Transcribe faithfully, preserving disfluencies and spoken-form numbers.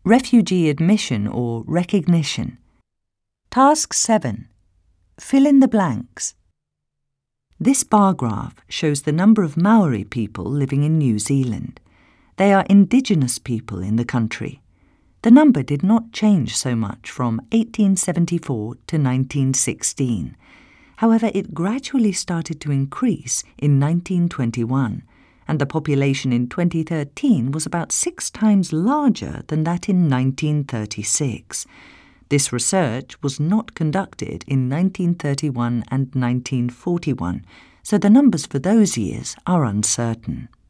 Refugee admission or recognition. Task seven. Fill in the blanks. This bar graph shows the number of Maori people living in New Zealand. They are indigenous people in the country. The number did not change so much from eighteen seventy-four to nineteen sixteen. However, it gradually started to increase in nineteen twenty-one, and the population in twenty thirteen was about six times larger than that in nineteen thirty-six. This research was not conducted in nineteen thirty-one and nineteen forty-one, so the numbers for those years are uncertain.